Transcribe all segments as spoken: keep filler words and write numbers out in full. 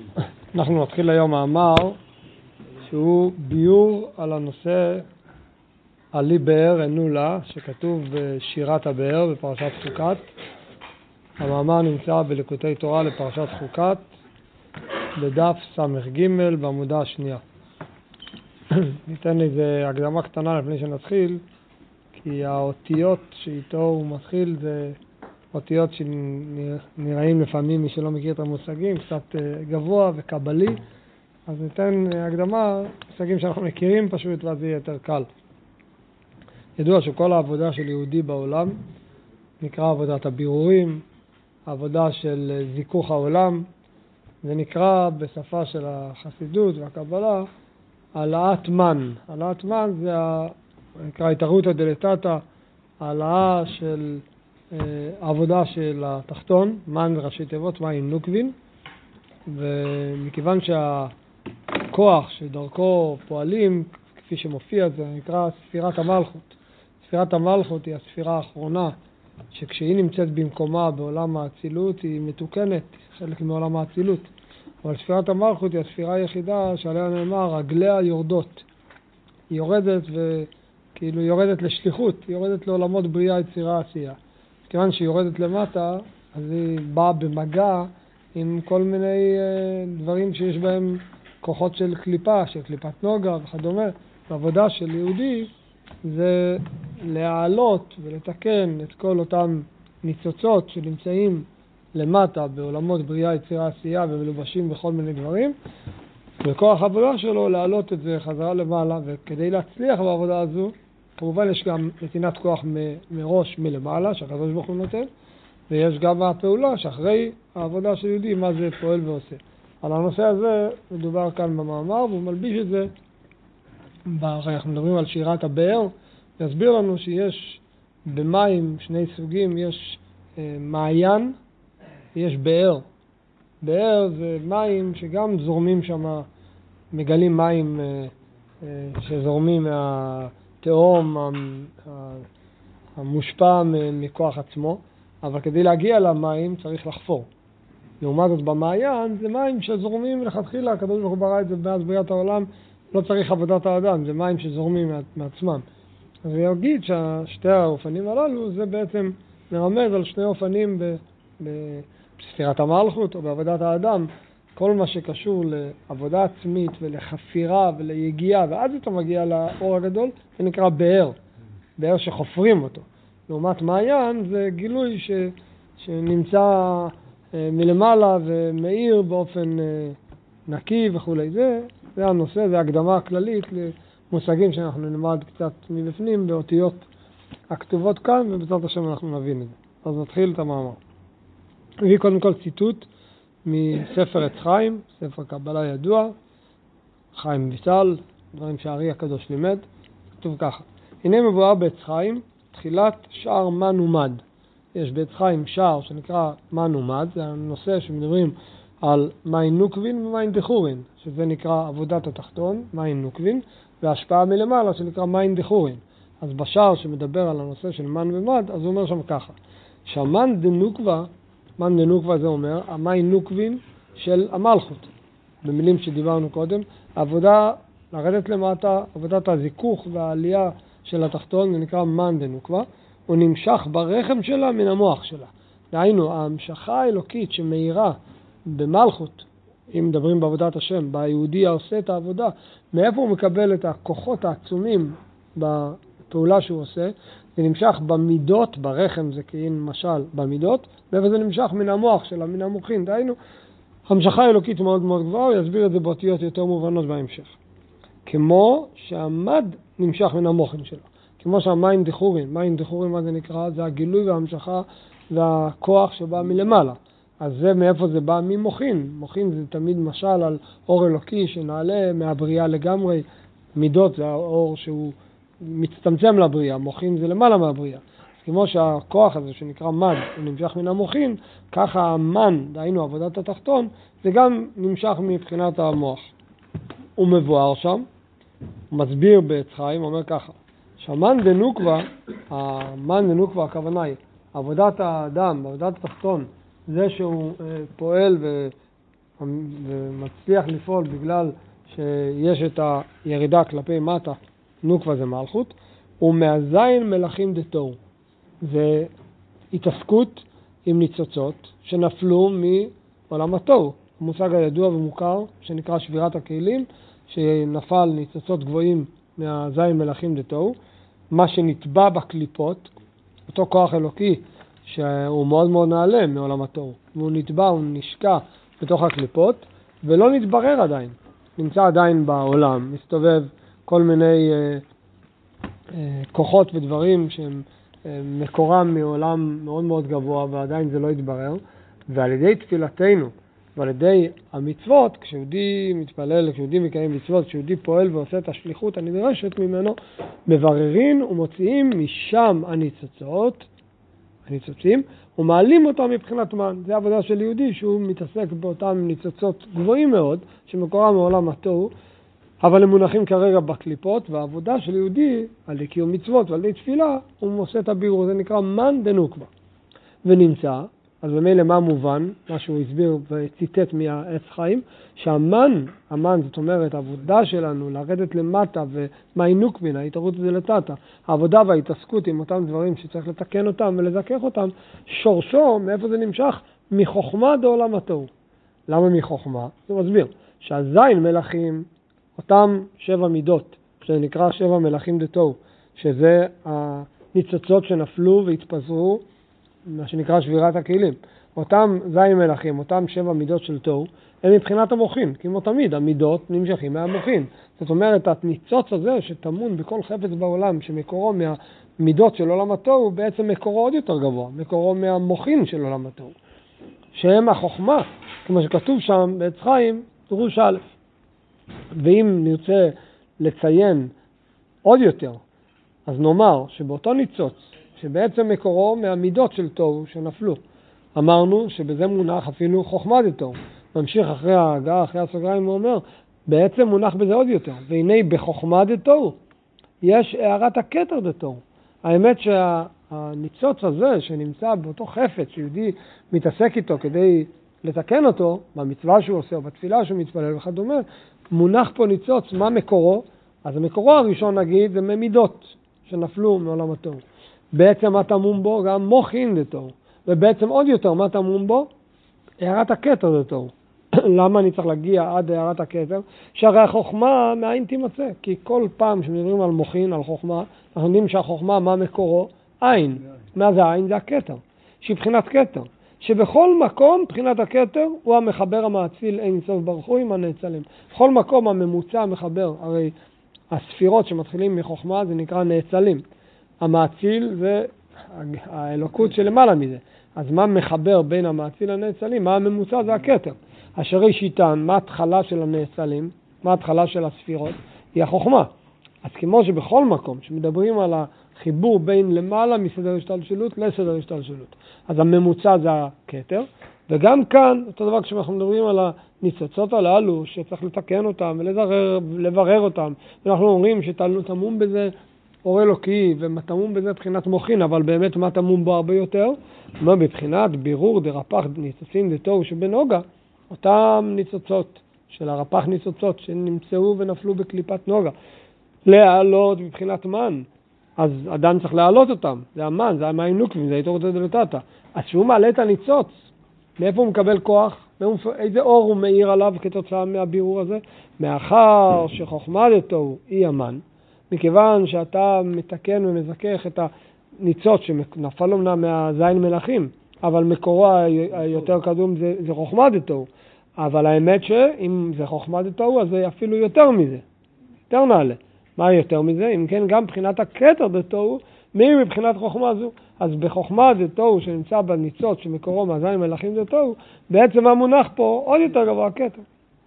אנחנו נתחיל היום מאמר שהוא ביור על הנושא עלי באר אנולה, שכתוב בשירת הבאר בפרשת חוקת. המאמר נמצא בליקוטי תורה לפרשת חוקת בדף סמך ג' בעמודה השנייה. ניתן איזה הקדמה קטנה לפני שנתחיל, כי האותיות שאיתו הוא מתחיל זה אותיות שנראים לפעמים, מי שלא מכיר את המושגים, קצת גבוה וקבלי. אז ניתן הקדמה, מושגים שאנחנו מכירים פשוט, ואז יהיה יותר קל. ידוע שכל העבודה של יהודי בעולם נקרא עבודת הבירורים, עבודה של זיכוך העולם, זה נקרא בשפה של החסידות והקבלה העלאת מן. העלאת מן זה נקרא התערותא דלתתא, העלאה של העבודה של התחתון, מן ראשי תיבות, מים נוקבין, ומכיוון שהכוח שדרכו פועלים, כפי שמופיע, זה נקרא ספירת המלכות. ספירת המלכות היא הספירה האחרונה, שכשהיא נמצאת במקומה בעולם האצילות היא מתוקנת, חלק מעולם האצילות. אבל ספירת המלכות היא הספירה היחידה שעליה נאמר, רגליה יורדות. היא יורדת וכאילו יורדת לשליחות, היא יורדת לעולמות בריאה, יצירה, עשייה. כיוון שהיא יורדת למטה, אז היא באה במגע עם כל מיני דברים שיש בהם כוחות של קליפה, של קליפת נוגה וכדומה. העבודה של יהודי זה להעלות ולתקן את כל אותם ניצוצות שנמצאים למטה בעולמות בריאה, יצירה, עשייה ומלובשים בכל מיני דברים. וכוח העבודה שלו להעלות את זה חזרה למעלה, וכדי להצליח בעבודה הזו, כמובן יש גם נתינת כוח מ- מראש מלמעלה, שהקדוש ברוך הוא נותן, ויש גם הפעולה שאחרי העבודה של יהודי, מה זה פועל ועושה. על הנושא הזה מדובר כאן במאמר, והוא מלביש את זה, הרי אנחנו מדברים על שירת הבאר, יסביר לנו שיש במים שני סוגים, יש אה, מעיין, יש באר. באר זה מים שגם זורמים שם, מגלים מים אה, אה, שזורמים מה... תאום המושפע מכוח עצמו, אבל כדי להגיע למים צריך לחפור. לעומת זאת במעיין זה מים שזורמים לכתחילה, הקדוש ברוך הוא ברא את זה מאז בריאת העולם, לא צריך עבודת האדם, זה מים שזורמים מעצמם. אז אני אגיד ששתי האופנים הללו זה בעצם מרמז על שני אופנים בספירת המלכות או בעבודת האדם. כל מה שקשור לעבודה עצמית ולחפירה וליגיעה, ואז אתה מגיע לאור הגדול, זה נקרא באר, באר שחופרים אותו. לעומת מעיין זה גילוי ש, שנמצא מלמעלה ומאיר באופן נקי וכו'. זה, זה הנושא, זה הקדמה הכללית למושגים שאנחנו נלמד קצת מבפנים באותיות הכתובות כאן, ובעזרת השם אנחנו נבין את זה. אז נתחיל את המאמר. נביא קודם כל ציטוט מספר עץ חיים, ספר קבלה ידוע, חיים ויטל, דברים שהארי הקדוש לימד. כתוב ככה: הנה מבואר בעץ חיים תחילת שער מן ומד. יש בעץ חיים שער שנקרא מן ומד, זה הנושא שמדברים על מים נוקבין ומים דחורין, שזה נקרא עבודת התחתון, מים נוקבין, והשפעה מלמעלה שנקרא מים דחורין. אז בשער שמדבר על הנושא של מן ומד, אז הוא אומר שם ככה: שהמן דנוקבה, מן דנוקבה זה אומר המים נוקבין של המלכות. במילים שדיברנו קודם, עבודה לרדת למטה, עבודת הזיכוך והעלייה של התחתון, זה נקרא מן דנוקבה, הוא נמשך ברחם שלה מן המוח שלה. דהיינו, ההמשכה האלוקית שמאירה במלכות, אם מדברים בעבודת השם, ביהודי העושה את העבודה, מאיפה הוא מקבל את הכוחות העצומים בפעולה שהוא עושה? זה נמשך במידות, ברחם זה כאין משל במידות, ואיפה זה נמשך מן המוח שלה, מן המוחין. דהיינו, המשכה האלוקית מאוד מאוד גבוהה, הוא יסביר את זה באותיות יותר מובנות בהמשך. כמו שהמד נמשך מן המוחין שלו. כמו שהמים דחורים, מים דחורים מה זה נקרא? זה הגילוי וההמשכה והכוח שבא מלמעלה. אז זה מאיפה זה בא? ממוחין. מוחין זה תמיד משל על אור אלוקי שנעלה מהבריאה לגמרי. מידות זה האור שהוא מצטמצם לבריאה, מוחין זה למעלה מהבריאה. אז כמו שהכוח הזה שנקרא מד הוא נמשך מן המוחין, ככה המן, דהיינו עבודת התחתון, זה גם נמשך מבחינת המוח. הוא מבואר שם, הוא מסביר בעץ חיים, אומר ככה: שהמן דנוקבה, המן דנוקבה הכוונה היא עבודת האדם, עבודת התחתון, זה שהוא פועל ומצליח לפעול בגלל שיש את הירידה כלפי מטה, נוקבה זה מלכות, הוא מהזין מלכים דתור. זה התעסקות עם ניצוצות שנפלו מעולם התור. המושג הידוע ומוכר שנקרא שבירת הכלים, שנפל ניצוצות גבוהים מהזין מלכים דתור. מה שנטבע בקליפות, אותו כוח אלוקי שהוא מאוד מאוד נעלה מעולם התור. והוא נטבע, הוא נשקע בתוך הקליפות ולא נתברר עדיין. נמצא עדיין בעולם, מסתובב כל מיני אה, אה, כוחות ודברים שהם אה, מקורם מעולם מאוד מאוד גבוה ועדיין זה לא יתברר. ועל ידי תפילתנו ועל ידי המצוות, כשיהודי מתפלל, כשיהודי מקיים מצוות, כשיהודי פועל ועושה את השליחות הנדרשת ממנו, מבררים ומוציאים משם הניצוצות, הניצוצים, ומעלים אותם מבחינת מן. זה העבודה של יהודי, שהוא מתעסק באותם ניצוצות גבוהים מאוד, שמקורם מעולם התוהו, אבל הם מונחים כרגע בקליפות, והעבודה של יהודי, על ידי קיום מצוות ועל ידי תפילה, הוא עושה את הבירור, זה נקרא מן דנוקבה. ונמצא, אז במילא מה מובן, מה שהוא הסביר וציטט מהעץ חיים, שהמן, המן זאת אומרת, העבודה שלנו לרדת למטה ומהי נוקבין, ההתערות זה לטאטה, העבודה וההתעסקות עם אותם דברים שצריך לתקן אותם ולזכך אותם, שורשו, מאיפה זה נמשך? מחוכמה דעולם התוהו. למה מחוכמה? זה מסביר, שהזין מלכים, אותם שבע מידות, שנקרא שבע מלכים דתוהו, שזה הניצוצות שנפלו והתפזרו, מה שנקרא שבירת הכלים. אותם זין מלכים, אותם שבע מידות של תוהו, הם מבחינת המוחין, כמו תמיד, המידות נמשכים מהמוחין. זאת אומרת, הניצוץ הזה שטמון בכל חפץ בעולם, שמקורו מהמידות של עולם התוהו, הוא בעצם מקורו עוד יותר גבוה, מקורו מהמוחין של עולם התוהו. שהם החוכמה, כמו שכתוב שם בעץ חיים, דרוש א'. ואם נרצה לציין עוד יותר, אז נאמר שבאותו ניצוץ, שבעצם מקורו מהמידות של תוהו שנפלו. אמרנו שבזה מונח אפילו חוכמה דתוהו. ממשיך אחרי ההגעה, אחרי הסוגריים, הוא אומר, בעצם מונח בזה עוד יותר. והנה בחוכמה דתוהו, יש הערת הכתר דתוהו. האמת שהניצוץ הזה שנמצא באותו חפץ שיהודי מתעסק איתו כדי לתקן אותו, במצווה שהוא עושה או בתפילה שהוא מתפלל וכדומה, מונח פה ניצוץ, מה מקורו? אז המקורו הראשון נגיד זה ממידות שנפלו מעולם התוהו. בעצם מה תמום בו? גם מוחין דתוהו. ובעצם עוד יותר מה תמום בו? הערת הכתר דתוהו. למה אני צריך להגיע עד הערת הכתר? שהרי החוכמה מאין תימצא. כי כל פעם שמדברים על מוחין, על חוכמה, אנחנו יודעים שהחוכמה מה מקורו? עין. מה זה העין? זה הכתר. שהיא בחינת כתר. שבכל מקום בחינת הכתר הוא המחבר המאציל אין סוף ברוך הוא עם הנאצלים. בכל מקום הממוצע המחבר, הרי הספירות שמתחילים מחוכמה זה נקרא נאצלים. המאציל זה האלוקות שלמעלה מזה. אז מה מחבר בין המאציל לנאצלים? מה הממוצע? זה הכתר. אשר ראשיתן, מה ההתחלה של הנאצלים? מה ההתחלה של הספירות? היא החוכמה. אז כמו שבכל מקום שמדברים על החיבור בין למעלה מסדר השתלשלות לסדר השתלשלות, אז הממוצע זה הכתר, וגם כאן, אותו דבר כשאנחנו מדברים על הניצוצות הללו, שצריך לתקן אותם ולברר אותם, ואנחנו אומרים שתמום בזה אור אלוקי, ותמום בזה בחינת מוחין, אבל באמת מה תמום בו הרבה יותר? מה בבחינת בירור דרפ"ח ניצוצים דתוהו שבנוגה, אותם ניצוצות של הרפ"ח ניצוצות שנמצאו ונפלו בקליפת נוגה, להעלות מבחינת מן, אז אדם צריך להעלות אותם, זה המן, זה המים נוקבים, זה היתור דלתתא. אז שהוא מעלה את הניצוץ, מאיפה הוא מקבל כוח? איזה אור הוא מאיר עליו כתוצאה מהבירור הזה? מאחר שחוכמה דתוהו היא המן, מכיוון שאתה מתקן ומזכך את הניצוץ שנפל אומנם מהזין מלכים, אבל מקורו היותר קדום זה, זה חוכמה דתוהו. אבל האמת שאם זה חוכמה דתוהו, אז זה אפילו יותר מזה, יותר נעלה. מה יותר מזה? אם כן, גם מבחינת הכתר דתוהו, מי מבחינת חוכמה זו? אז בחוכמה דתוהו שנמצא בניצוץ שמקורו מהזין מלכים דתוהו, בעצם המונח פה עוד יותר גבוה הכתר.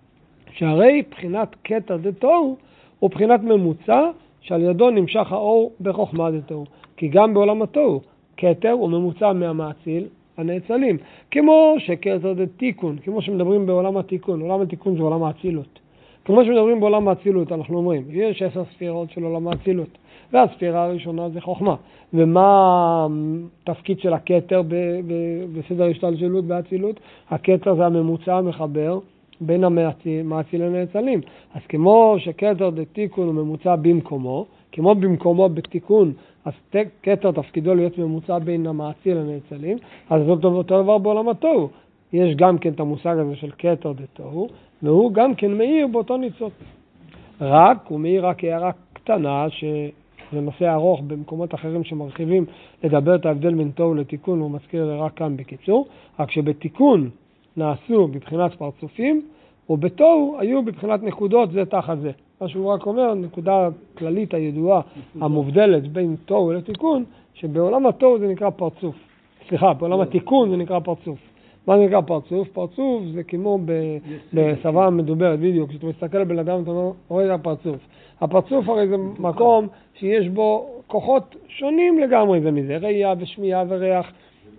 שהרי בחינת כתר דתוהו הוא בחינת ממוצע שעל ידו נמשך האור בחוכמה דתוהו. כי גם בעולם התוהו, כתר הוא ממוצע מהמאציל הנאצלים. כמו שכתר דתיקון, כמו שמדברים בעולם התיקון, עולם התיקון זה עולם האצילות. כמו שמדברים בעולם האצילות, אנחנו אומרים, יש עשר ספירות של עולם האצילות, והספירה הראשונה זה חוכמה. ומה התפקיד של הכתר בסדר השתלשלות באצילות? הכתר זה הממוצע המחבר בין המעציל לנאצלים. אז כמו שכתר דתיקון הוא ממוצע במקומו, כמו במקומו בתיקון, אז כתר תפקידו להיות ממוצע בין המעציל לנאצלים, אז זאת אותו דבר בעולם התוהו. יש גם כן את המושג הזה של כתר דתוהו, והוא גם כן מאיר באותו ניצוץ. רק, הוא מאיר רק הערה קטנה, שזה נושא ארוך במקומות אחרים שמרחיבים לדבר את ההבדל בין תוהו לתיקון, הוא מזכיר רק כאן בקיצור, רק שבתיקון נעשו בבחינת פרצופים, ובתוהו היו בבחינת נקודות זה תחת זה. מה שהוא רק אומר, נקודה כללית הידועה, המובדלת בין תוהו לתיקון, שבעולם התוהו זה נקרא פרצוף. סליחה, בעולם התיקון זה נקרא פרצוף. מה זה נקרא פרצוף? פרצוף זה כמו בשפה מדוברת, בדיוק, כשאתה מסתכל על בן אדם אתה רואה את הפרצוף. הפרצוף הרי זה מקום שיש בו כוחות שונים לגמרי זה מזה, ראייה ושמיעה וריח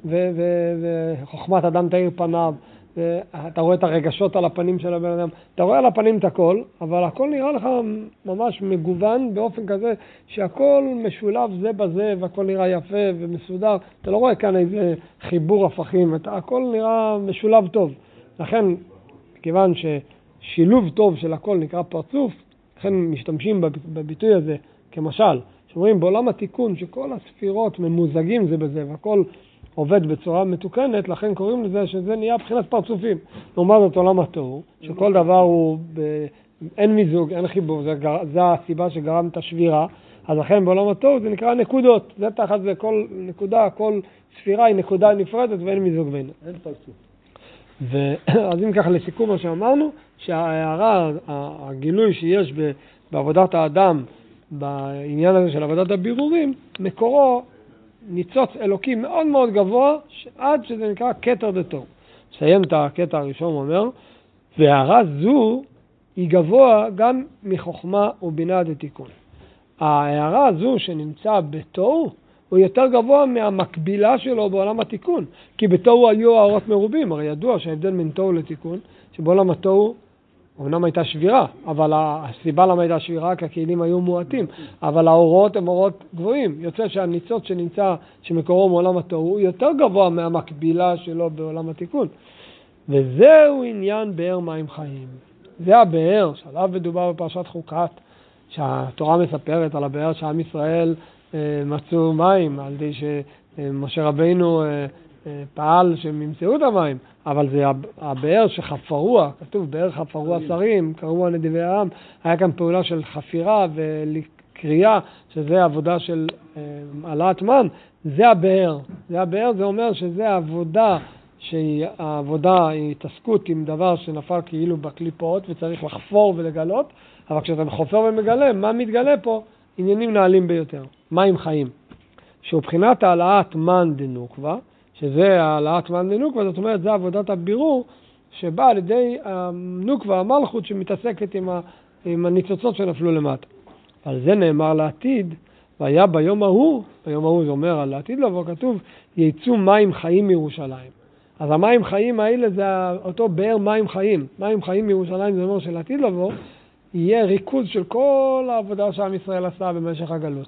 וחוכמת אדם תאיר פניו, אתה רואה את הרגשות על הפנים של הבן אדם, אתה רואה על הפנים את הכל, אבל הכל נראה לך ממש מגוון באופן כזה שהכל משולב זה בזה והכל נראה יפה ומסודר, אתה לא רואה כאן איזה חיבור הפכים, הכל נראה משולב טוב. לכן, כיוון ששילוב טוב של הכל נקרא פרצוף, לכן משתמשים בביטוי הזה כמשל, שאומרים בעולם התיקון שכל הספירות ממוזגים זה בזה והכל עובד בצורה מתוקנת, לכן קוראים לזה שזה נהיה בחינת פרצופים. נאמר זאת עולם התוהו, שכל דבר הוא, ב... אין מיזוג, אין חיבור, זה, גר... זה הסיבה שגרם את השבירה, אז לכן בעולם התוהו זה נקרא נקודות, זה תחת זה כל נקודה, כל ספירה היא נקודה נפרדת ואין מיזוג בינה. אין פרצוף. אז אם ככה לסיכום מה שאמרנו, שההערה, הגילוי שיש בעבודת האדם, בעניין הזה של עבודת הבירורים, מקורו ניצוץ אלוקי מאוד מאוד גבוה, עד שזה נקרא כתר דתוהו. מסיים את הקטע הראשון, הוא אומר, והערה זו היא גבוה גם מחוכמה ובינה דתיקון. ההערה הזו שנמצא בתוהו, הוא יותר גבוה מהמקבילה שלו בעולם התיקון, כי בתוהו היו האורות מרובים, הרי ידוע שההבדל בין תוהו לתיקון, שבעולם התוהו אמנם הייתה שבירה, אבל הסיבה למה הייתה שבירה, כי הכלים היו מועטים, אבל האורות הם אורות גבוהים. יוצא שהניצוץ שנמצא, שמקורו מעולם התוהו, הוא יותר גבוה מהמקבילה שלו בעולם התיקון. וזהו עניין באר מים חיים. זה הבאר שעליו מדובר בפרשת חוקת, שהתורה מספרת על הבאר שעם ישראל אה, מצאו מים, על ידי שמשה רבינו אה, אה, פעל שהם ימצאו את המים, אבל זה הבאר שחפרוה, כתוב באר חפרוה שרים, קראו נדיבי העם, היה כאן פעולה של חפירה ולקריאה, שזה עבודה של אה, העלאת מן, זה הבאר. זה הבאר, זה אומר שזה העבודה, שהעבודה היא התעסקות עם דבר שנפל כאילו בקליפות וצריך לחפור ולגלות, אבל כשאתה חופר ומגלה, מה מתגלה פה? עניינים נעלים ביותר, מים חיים. שהוא בחינת העלאת מן דנוקבה, שזה העלאת מן דנוקבה, זאת אומרת, זה עבודת הבירור שבאה על ידי הנוקבה, המלכות שמתעסקת עם, ה, עם הניצוצות שנפלו למטה. על זה נאמר לעתיד, והיה ביום ההוא, ביום ההוא זה אומר על העתיד לבוא, כתוב, ייצאו מים חיים מירושלים. אז המים חיים האלה זה אותו באר מים חיים. מים חיים מירושלים זה אומר של עתיד לבוא, יהיה ריכוז של כל העבודה שעם ישראל עשה במשך הגלות.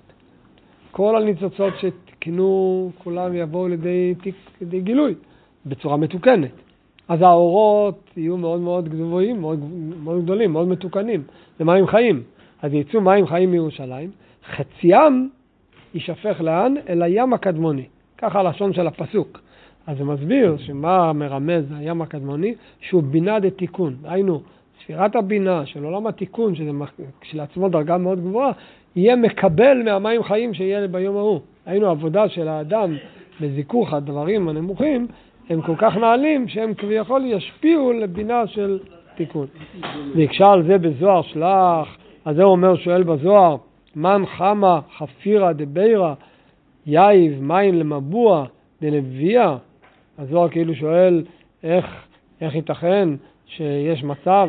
כל הניצוצות שתקנו, כולם יבואו לידי, לידי גילוי, בצורה מתוקנת. אז האורות יהיו מאוד מאוד גבוהים, מאוד, מאוד גדולים, מאוד מתוקנים. זה מים חיים. אז יצאו מים חיים מירושלים, חציים יישפך לאן? אל הים הקדמוני. ככה הלשון של הפסוק. אז זה מסביר שמה מרמז הים הקדמוני, שהוא בינה דתיקון. היינו, ספירת הבינה של עולם התיקון, שזה כשלעצמו דרגה מאוד גבוהה, יהיה מקבל מהמים חיים שיהיה ביום ההוא. היינו, עבודה של האדם בזיכוך הדברים הנמוכים, הם כל כך נעלים שהם כביכול ישפיעו לבינה של תיקון. ויקשה על זה בזוהר שלח, אז זה אומר, שואל בזוהר, מן חמה חפירה דבירה, יאיב מים למבוע דנביאה. הזוהר כאילו שואל איך, איך ייתכן שיש מצב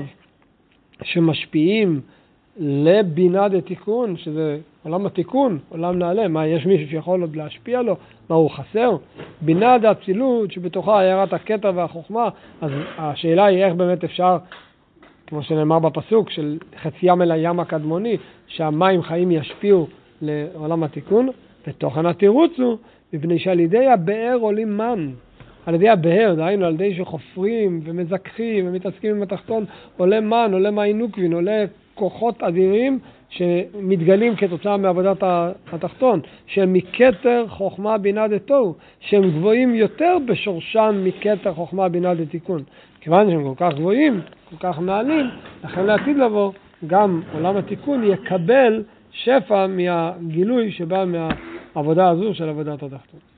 שמשפיעים לבינה דתיקון, שזה עולם התיקון, עולם נעלה, מה, יש מישהו שיכול עוד להשפיע לו, מה הוא חסר? בינה דאצילות שבתוכה הערת הכתר והחוכמה, אז השאלה היא איך באמת אפשר, כמו שנאמר בפסוק, של חציים אל הים הקדמוני, שהמים חיים ישפיעו לעולם התיקון, ותוכן התירוץ הוא, מפני שעל ידי הבאר עולים מן. על ידי הבהר, דהיינו על ידי שחופרים ומזכחים ומתעסקים עם התחתון, עולה מן, עולה מעינוקבין, עולה כוחות אדירים שמתגלים כתוצאה מעבודת התחתון, שהם מכתר חוכמה בינה דתוהו, שהם גבוהים יותר בשורשם מכתר חוכמה בינה דתיקון. כיוון שהם כל כך גבוהים, כל כך נעלים, לכן לעתיד לבוא, גם עולם התיקון יקבל שפע מהגילוי שבא מהעבודה הזו של עבודת התחתון.